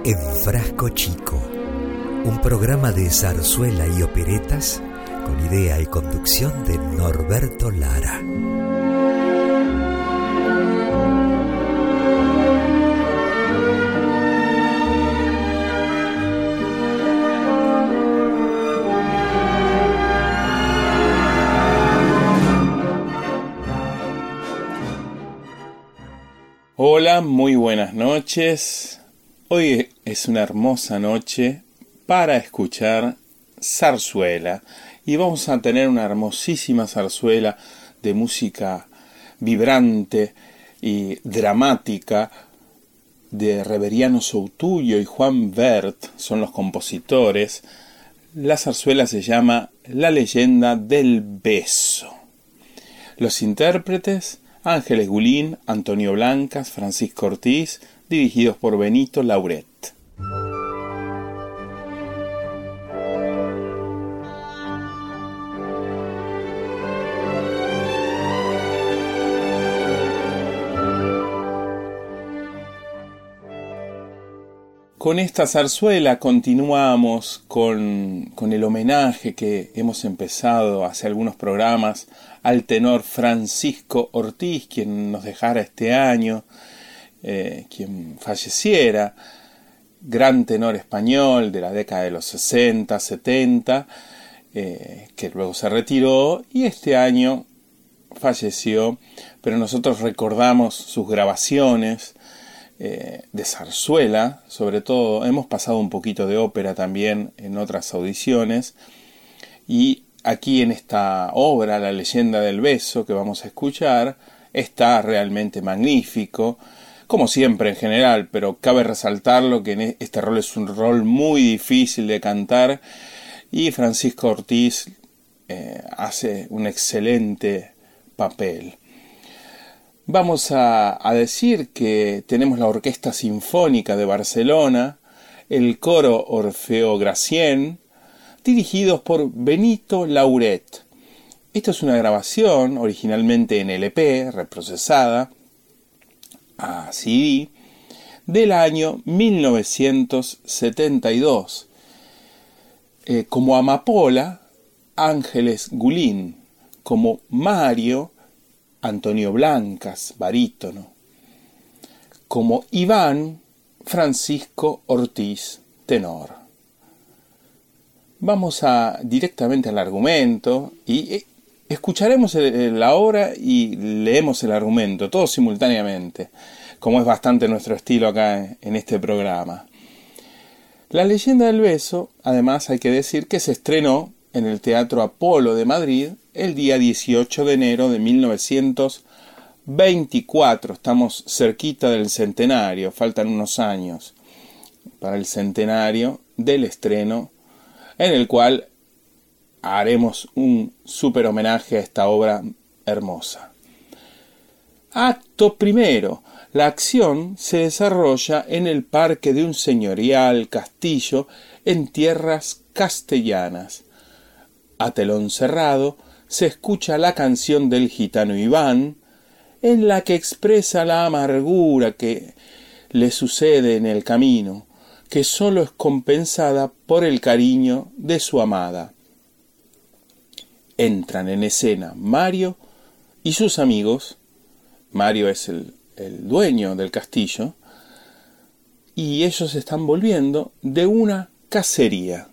En Frasco Chico, un programa de zarzuela y operetas con idea y conducción de Norberto Lara. Hola, muy buenas noches. Hoy es una hermosa noche para escuchar zarzuela y vamos a tener una hermosísima zarzuela de música vibrante y dramática de Reveriano Soutullo y Juan Wert, son los compositores. La zarzuela se llama La leyenda del beso. Los intérpretes: Ángeles Gulín, Antonio Blancas, Francisco Ortiz, dirigidos por Benito Lauret. Con esta zarzuela continuamos con el homenaje que hemos empezado hace algunos programas al tenor Francisco Ortiz, quien nos dejara este año, quien falleciera, gran tenor español de la década de los 60, 70, que luego se retiró y este año falleció, pero nosotros recordamos sus grabaciones de zarzuela, sobre todo. Hemos pasado un poquito de ópera también en otras audiciones, y aquí en esta obra, La leyenda del beso, que vamos a escuchar, está realmente magnífico, como siempre en general, pero cabe resaltarlo que este rol es un rol muy difícil de cantar, y Francisco Ortiz hace un excelente papel. Vamos a decir que tenemos la Orquesta Sinfónica de Barcelona, el Coro Orfeo Gracien, dirigidos por Benito Lauret. Esta es una grabación originalmente en LP, reprocesada a CD, del año 1972. Como Amapola, Ángeles Gulín; como Mario, Antonio Blancas, barítono; como Iván, Francisco Ortiz, tenor. Vamos directamente al argumento y escucharemos la obra y leemos el argumento, todo simultáneamente, como es bastante nuestro estilo acá en este programa. La leyenda del beso, además hay que decir que se estrenó en el Teatro Apolo de Madrid el día 18 de enero de 1924. Estamos cerquita del centenario, faltan unos años para el centenario del estreno, en el cual haremos un súper homenaje a esta obra hermosa. Acto primero. La acción se desarrolla en el parque de un señorial castillo en tierras castellanas. A telón cerrado se escucha la canción del gitano Iván, en la que expresa la amargura que le sucede en el camino, que sólo es compensada por el cariño de su amada. Entran en escena Mario y sus amigos. Mario es el dueño del castillo, y ellos están volviendo de una cacería.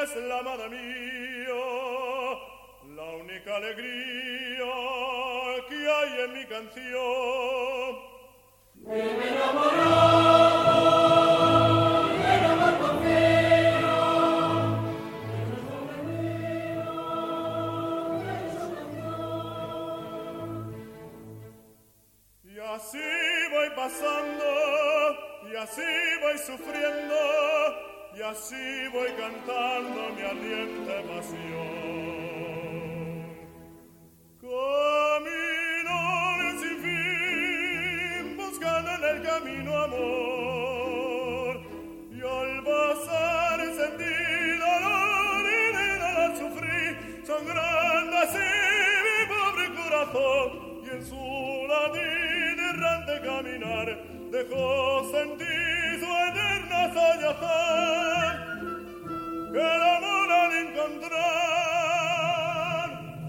es la amada mía, la única alegría que hay en mi canción. Vive enamorado, el amor confío, eres hombre mío, eres canción. Y así voy pasando, y así voy sufriendo, y así voy cantando mi ardiente pasión. Camino sin fin, buscando en el camino amor, y al pasar sentí dolor y de dolor sufrí, sangrando así mi pobre corazón, y en su latín errante caminar dejó sentir su eterna sollozar, que el amor al encontrar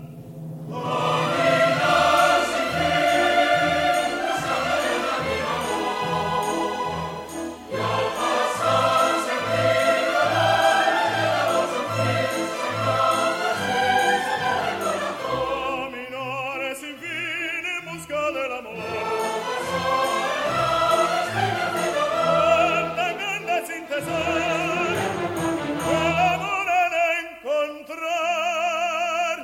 caminar sin fin, buscando en el camino amor, y al pasar sentí dolor y de dolor sufrir, sangrando así su pobre corazón. caminar sin fin en busca del amor. Sin cesar, el amor al encontrar,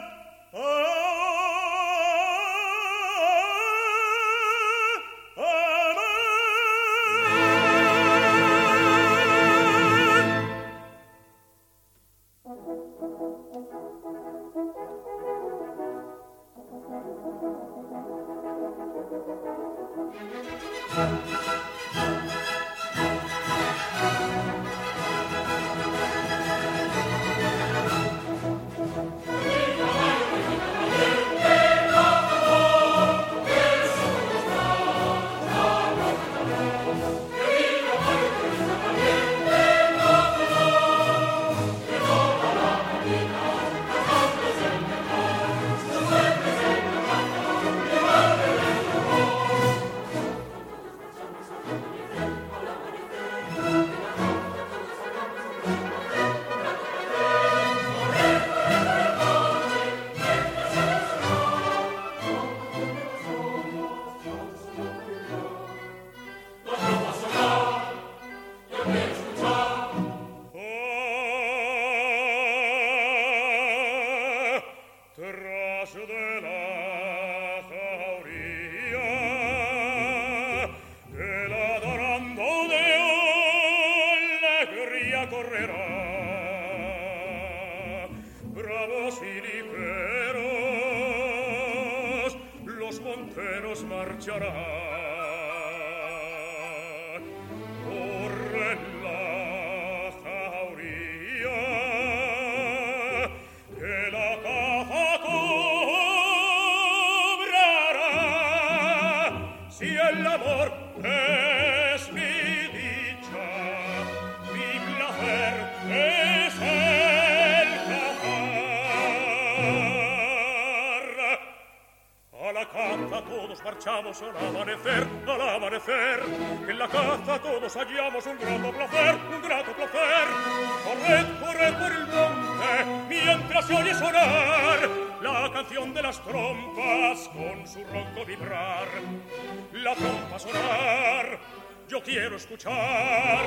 marchamos al amanecer, en la caza todos hallamos un grato placer. Corred, corred por el monte, mientras se oye sonar la canción de las trompas con su ronco vibrar. La trompa sonar, yo quiero escuchar.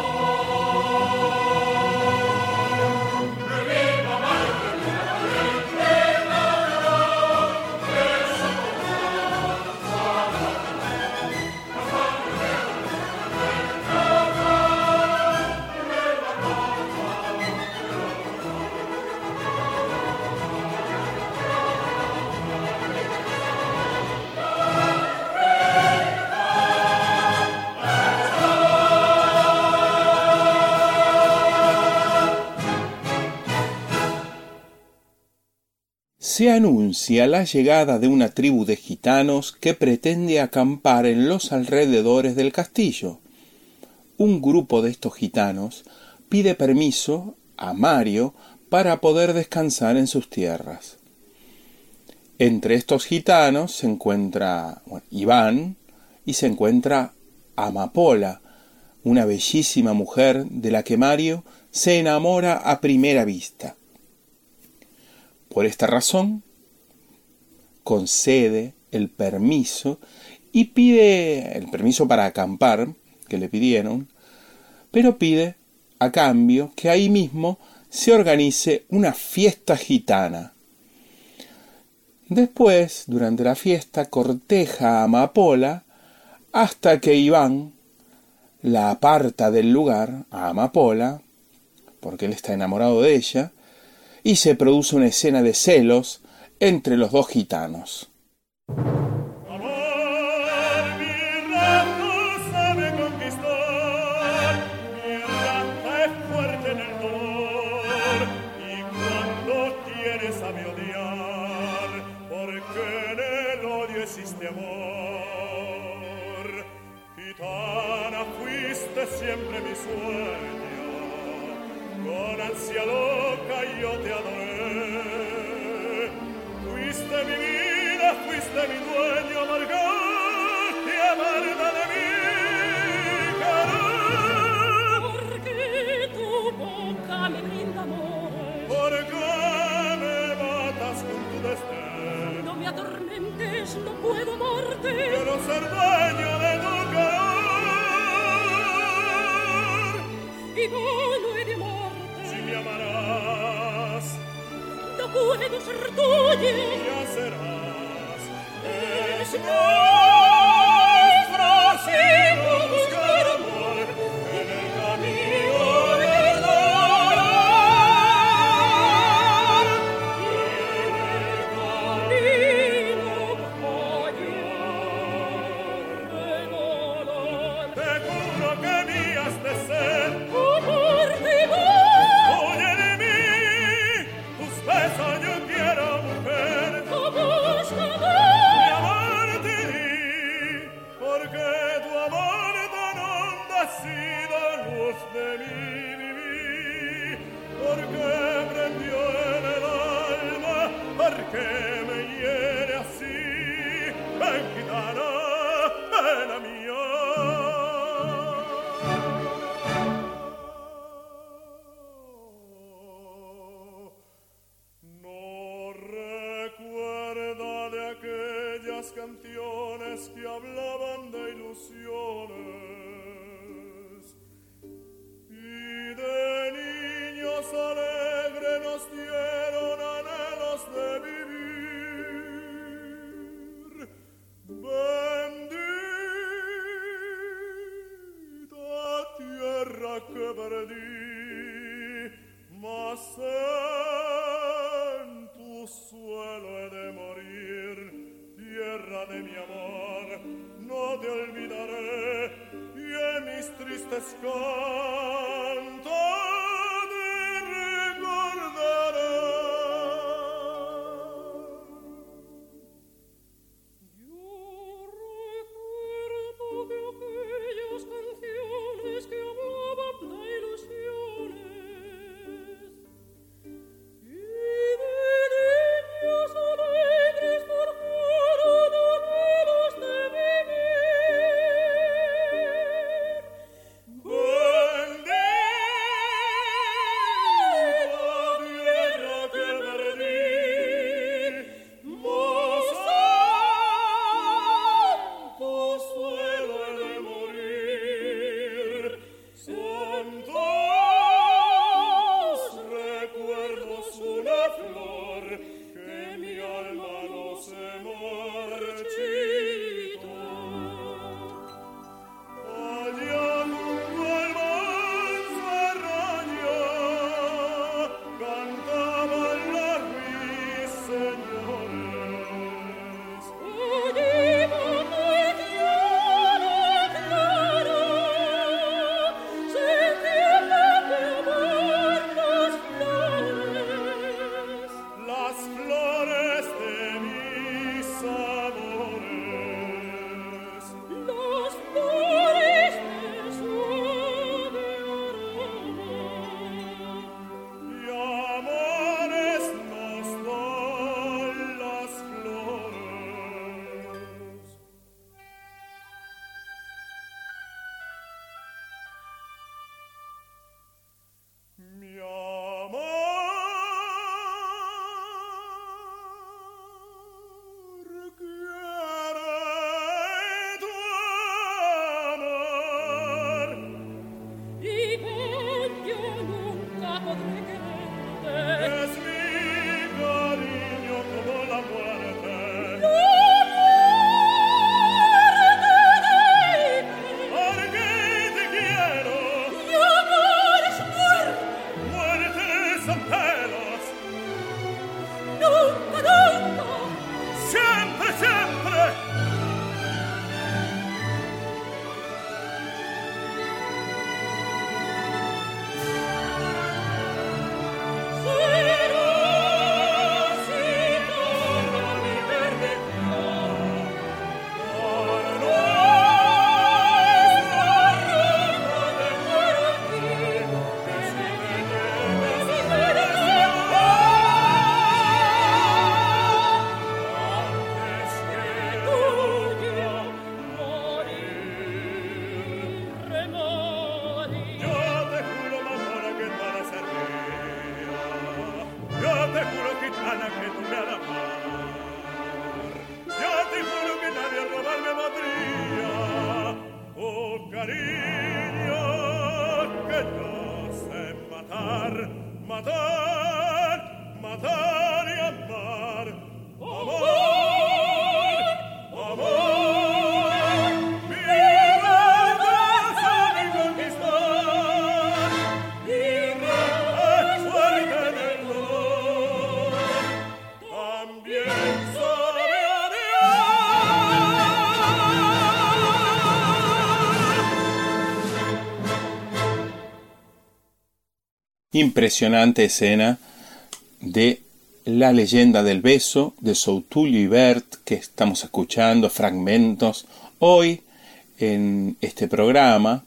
Se anuncia la llegada de una tribu de gitanos que pretende acampar en los alrededores del castillo. Un grupo de estos gitanos pide permiso a Mario para poder descansar en sus tierras. Entre estos gitanos se encuentra Iván y se encuentra Amapola, una bellísima mujer de la que Mario se enamora a primera vista. Por esta razón, concede el permiso y pide el permiso para acampar que le pidieron, pero pide a cambio que ahí mismo se organice una fiesta gitana. Después, durante la fiesta, corteja a Amapola hasta que Iván la aparta del lugar, a Amapola, porque él está enamorado de ella, y se produce una escena de celos entre los dos gitanos. Siempre mi sueño, con ansia loca yo te adoré. Fuiste mi vida, fuiste mi dueño, amargarte, amarga de mi querer. Porque tu boca me brinda amor, ¿Por qué me matas con tu desdén? no me atormentes, no puedo amarte. Quiero ser dueño de tu querer. Y no he de amarte, Si me amarás, no puedo ser tuya. ya serás. Es nuestro sin buscar amor En el camino del dolor, y en el camino hallar el dolor. te juro que me has de ser. Oye de mí, tus besos yo quiero, mujer. Mi amor te di, porque tu amor tan hondo ha sido luz de mi vivir. Porque prendió en el alma, porque me hiere así. Ven, gitana, ven a mía. No recuerda de aquellas canciones que hablaban de ilusiones y de niños alegres nos dieron anhelos de vivir. Bendita tierra que perdí, mas en tu suelo he de morir. Tierra de mi amor, no te olvidaré, y en mis tristes cantos te recordaré. Yo recuerdo de aquellas canciones que hablaban de ilusiones y de niños alegres forjaron anhelos de vivir. Bendita Sempre, sempre! Impresionante escena de La leyenda del beso de Soutulio Ibert que estamos escuchando fragmentos hoy en este programa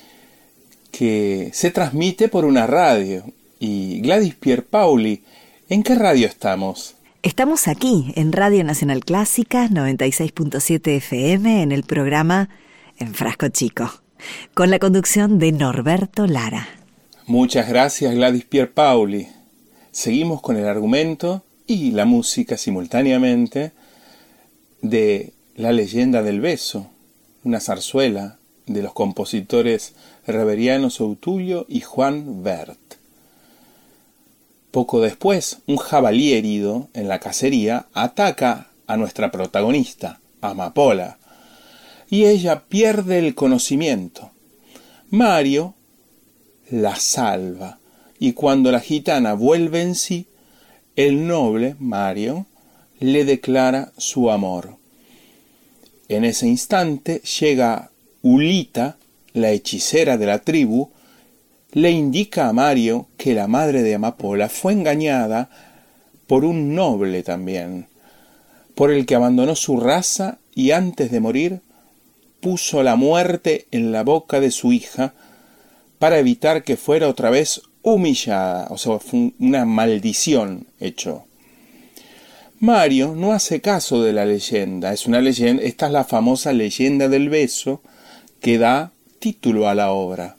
que se transmite por una radio. Y Gladys Pierpaoli, ¿en qué radio estamos? Estamos aquí en Radio Nacional Clásica 96.7 FM en el programa En Frasco Chico, con la conducción de Norberto Lara. Muchas gracias, Gladys Pierpaoli. Seguimos con el argumento y la música simultáneamente de La leyenda del beso, una zarzuela de los compositores Reveriano Soutulio y Juan Wert. Poco después, un jabalí herido en la cacería ataca a nuestra protagonista, Amapola, y ella pierde el conocimiento. Mario la salva, y cuando la gitana vuelve en sí, el noble Mario le declara su amor. En ese instante llega Ulita, la hechicera de la tribu, le indica a Mario que la madre de Amapola fue engañada por un noble también, por el que abandonó su raza y antes de morir puso la muerte en la boca de su hija para evitar que fuera otra vez humillada, o sea, fue una maldición hecho. Mario no hace caso de la leyenda, es una leyenda, esta es la famosa leyenda del beso que da título a la obra.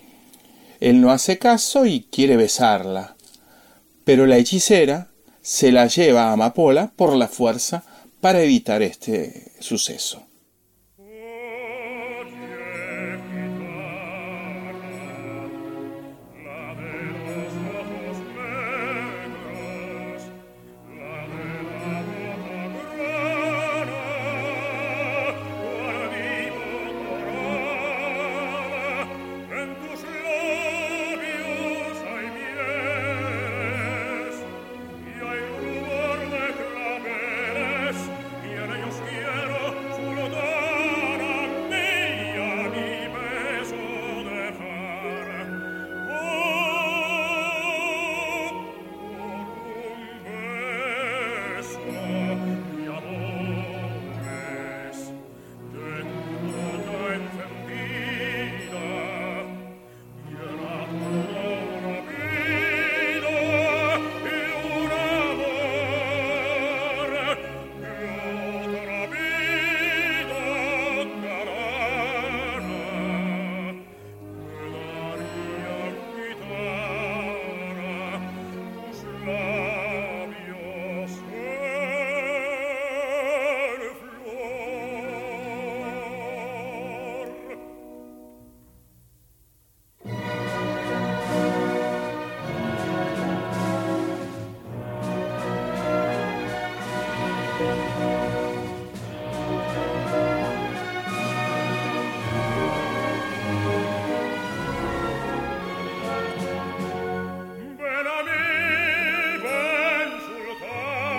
Él no hace caso y quiere besarla, pero la hechicera se la lleva a Amapola por la fuerza para evitar este suceso. Ben a me, ben sultano,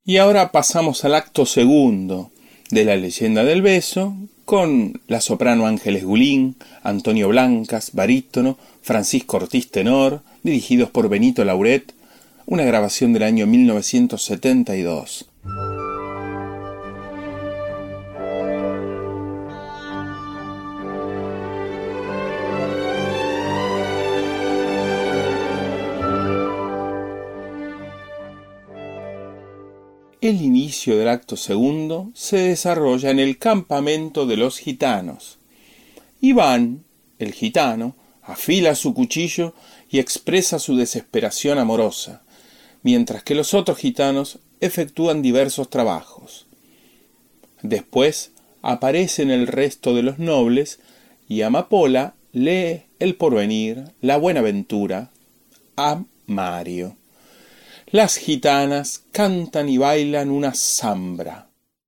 Y ahora pasamos al acto segundo de La leyenda del beso, con la soprano Ángeles Gulín, Antonio Blancas, barítono, Francisco Ortiz, tenor, dirigidos por Benito Lauret, una grabación del año 1972. El inicio del acto segundo se desarrolla en el campamento de los gitanos. Iván, el gitano, afila su cuchillo y expresa su desesperación amorosa, mientras que los otros gitanos efectúan diversos trabajos. Después aparecen el resto de los nobles y Amapola lee El porvenir, La buenaventura a Mario. Las gitanas cantan y bailan una zambra.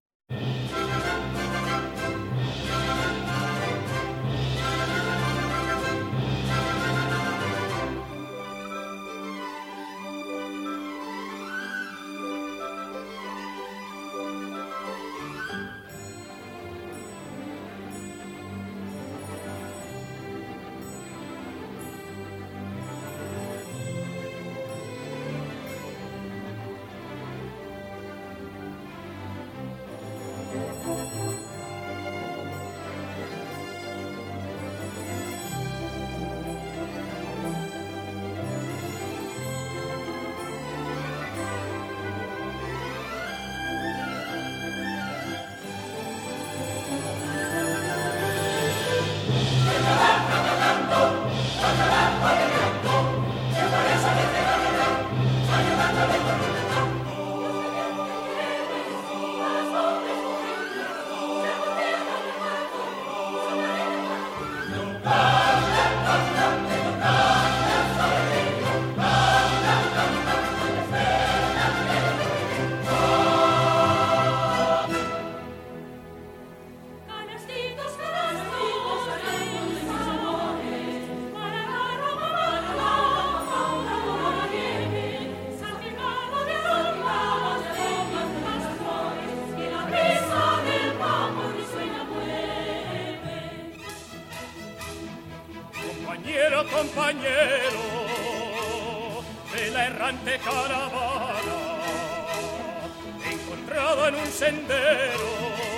Compañero de la errante caravana, encontrado en un sendero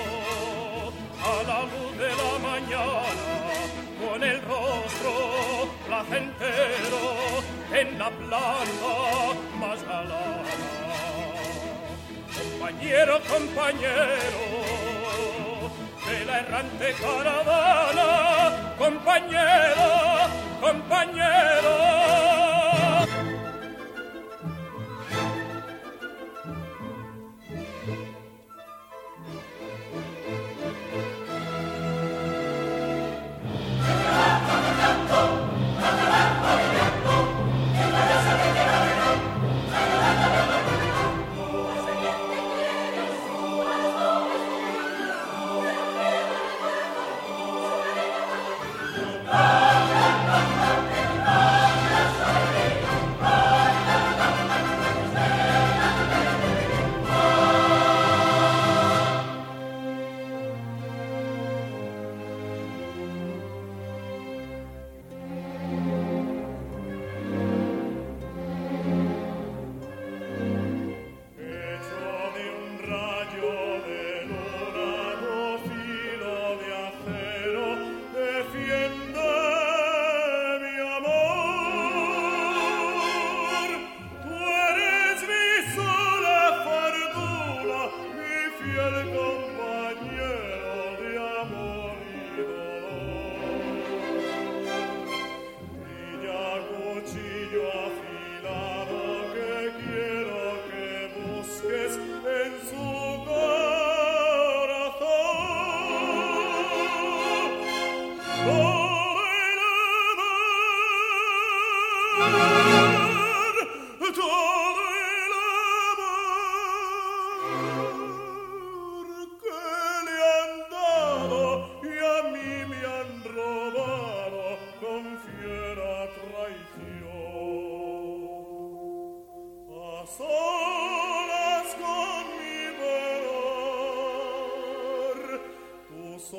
a la luz de la mañana, con el rostro placentero en la planta más galana. Compañero, compañero de la errante caravana, compañero, compañero.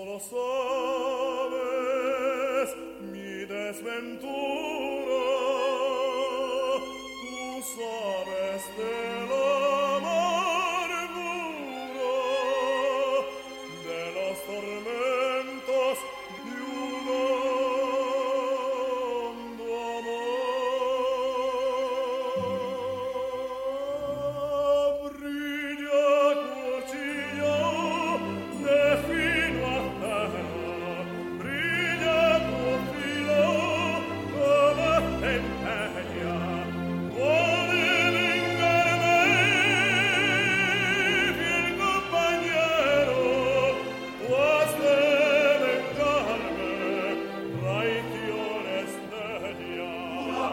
solo sabes mi desventura, tú sabes de la amargura de los tormentos de un hondo amor. Brilla cuchillo de fino acero, brilla tu filo como centella. Vuole vengarme, fiel compañero, tú has de vengarme, traiciones de ella. Una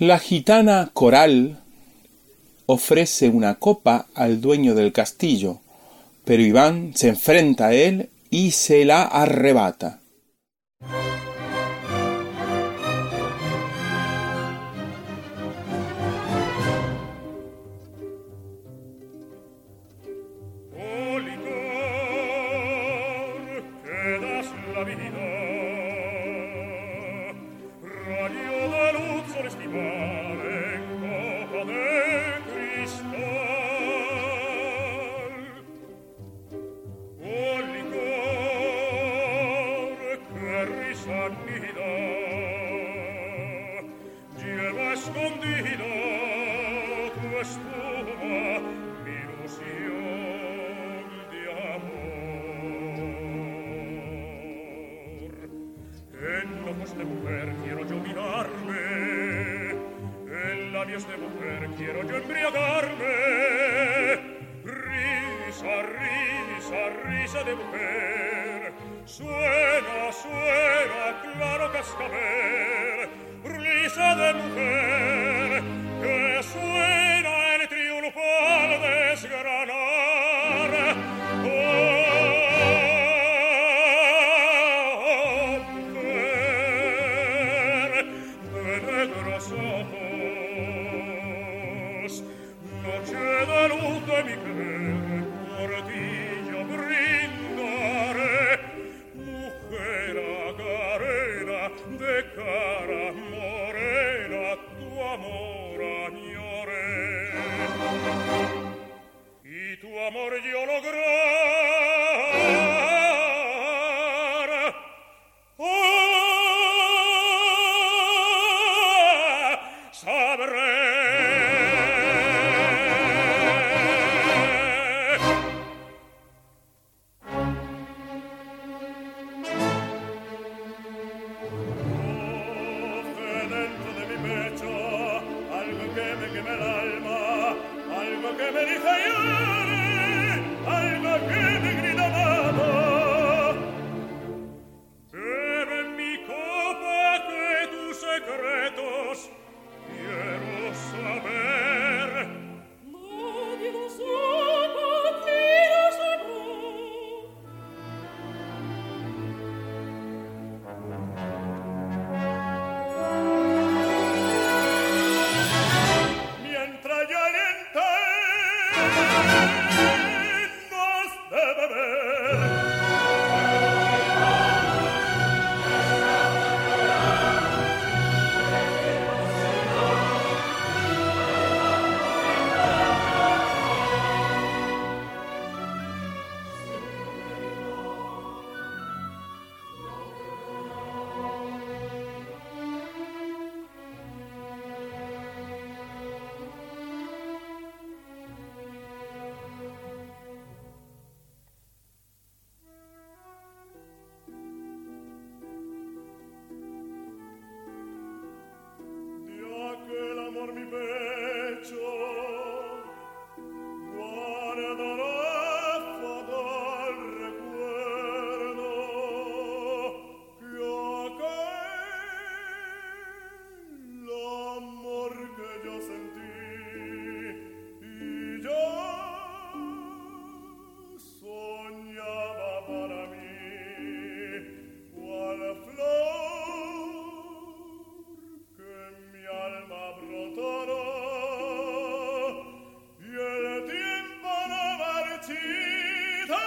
La gitana Coral ofrece una copa al dueño del castillo, pero Iván se enfrenta a él y se la arrebata. Oh licor, que das la vida, rayo de luz celestial en copa de cristal. Oh licor, que risa nida, lleva escondida tu espuma, mi ilusión de amor. En ojos de mujer quiero yo mirarme, en labios de mujer quiero yo embriagarme. Risa, risa, risa de mujer, suena, suena, claro cascabel. Risa de mujer, que suena el triunfo al desgranar. Oh, mujer de negros ojos, noche de luz de mi querer, por ti yo brindaré. Mujer agarera, de cara morena, tu amor añoré. Y tu amor yo lograr. Sabré. Dentro de mi pecho, algo que me queme el alma, algo que me dice llore, algo que me grita amado. Bebe en mi copa que tus secretos quiero saber. Nadie lo sepa, quiero saber. Mientras yo aliente nos de beber. De aquel amor mi pecho guardará fatal recuerdo, que aquel amor que yo sentí y yo soñaba para mí, cual flor que en mi alma brotará, y el tiempo no marchita.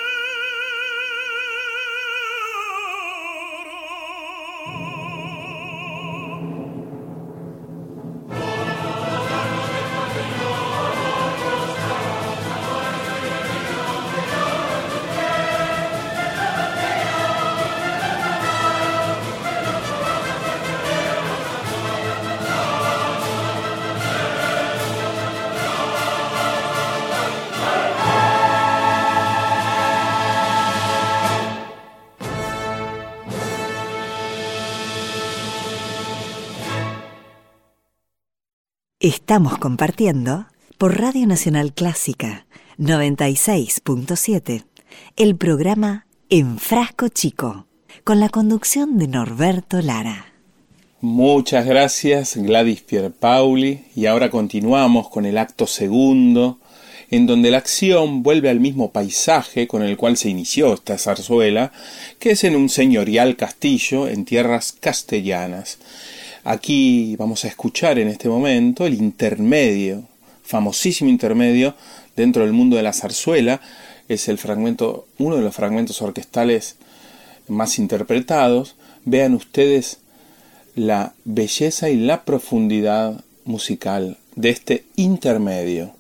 Estamos compartiendo por Radio Nacional Clásica 96.7 el programa En Frasco Chico, con la conducción de Norberto Lara. Muchas gracias, Gladys Pierpaoli, y ahora continuamos con el acto segundo, en donde la acción vuelve al mismo paisaje con el cual se inició esta zarzuela, que es en un señorial castillo en tierras castellanas. Aquí vamos a escuchar en este momento el intermedio, famosísimo intermedio dentro del mundo de la zarzuela. Es el fragmento, uno de los fragmentos orquestales más interpretados. Vean ustedes la belleza y la profundidad musical de este intermedio.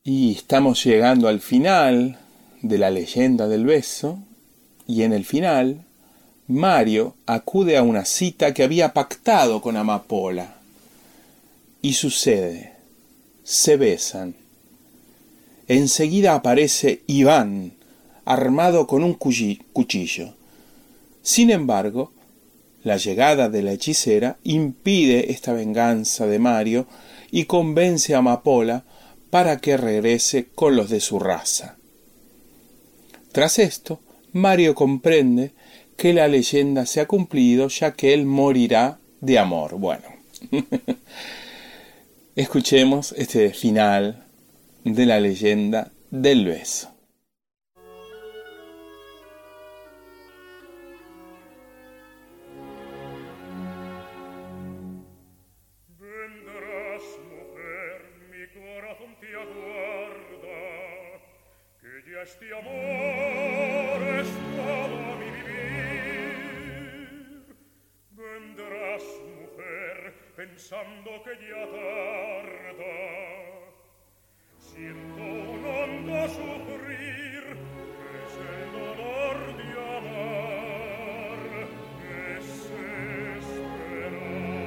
Y estamos llegando al final de la leyenda del beso, y en el final Mario acude a una cita que había pactado con Amapola. Y sucede, se besan. Enseguida aparece Iván, armado con un cuchillo. Sin embargo, la llegada de la hechicera impide esta venganza de Mario y convence a Amapola para que regrese con los de su raza. Tras esto, Mario comprende que la leyenda se ha cumplido, ya que él morirá de amor. Bueno, escuchemos este final de la leyenda del beso. Vendrás, mujer, mi corazón te aguarda, que ya este amor es todo mi vivir. Vendrás, mujer, pensando que ya tarda. Siento un hondo sufrir, es el dolor de amar, es esperar.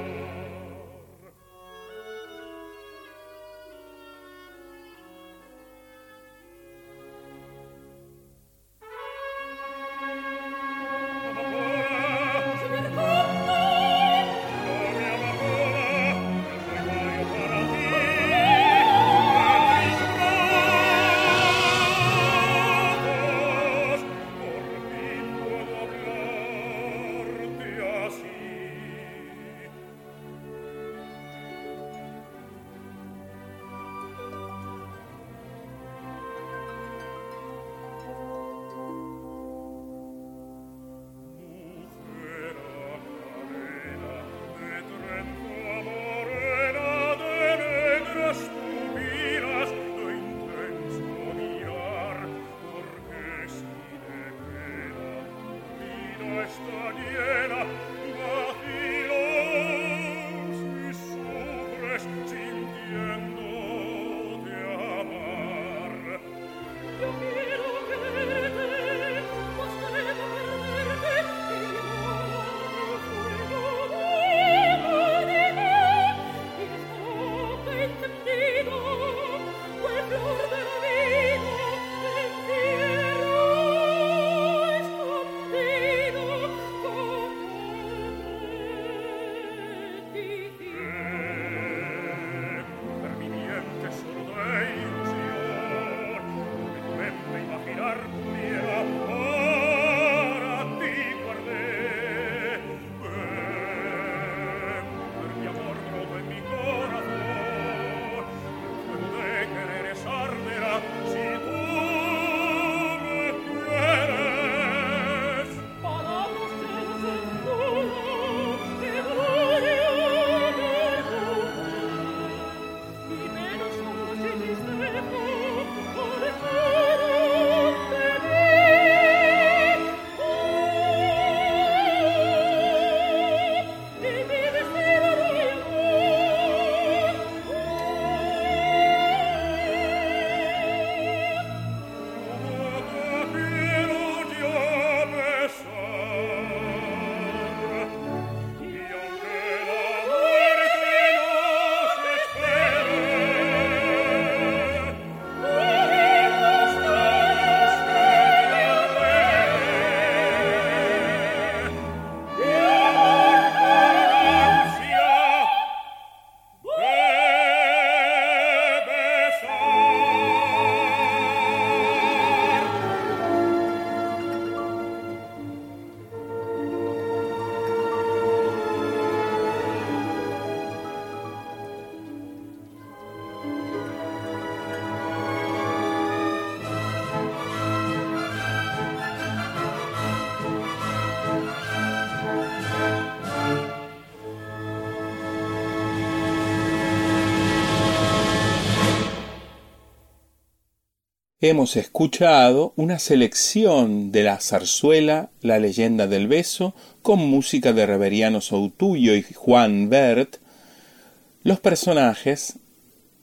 hemos escuchado una selección de la zarzuela La leyenda del beso con música de Reveriano Soutuyo y Juan Bert. Los personajes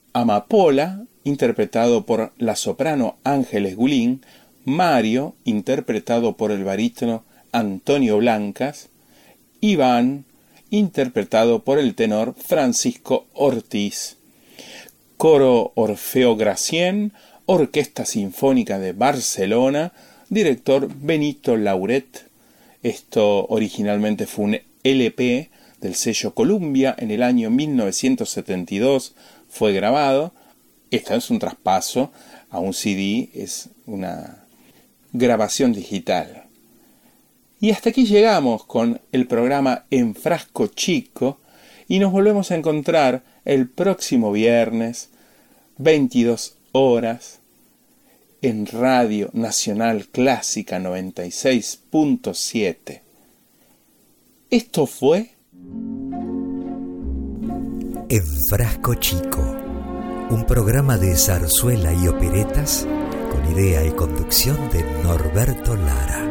Amapola, interpretado por la soprano Ángeles Gulín, Mario, interpretado por el barítono Antonio Blancas, Iván, interpretado por el tenor Francisco Ortiz, Coro Orfeo Gracien, Orquesta Sinfónica de Barcelona, director Benito Lauret. Esto originalmente fue un LP del sello Columbia, en el año 1972 fue grabado. Esta es un traspaso a un CD, es una grabación digital. Y hasta aquí llegamos con el programa En Frasco Chico y nos volvemos a encontrar el próximo viernes, 22 horas, en Radio Nacional Clásica 96.7. Esto fue En Frasco Chico, un programa de zarzuela y operetas con idea y conducción de Norberto Lara.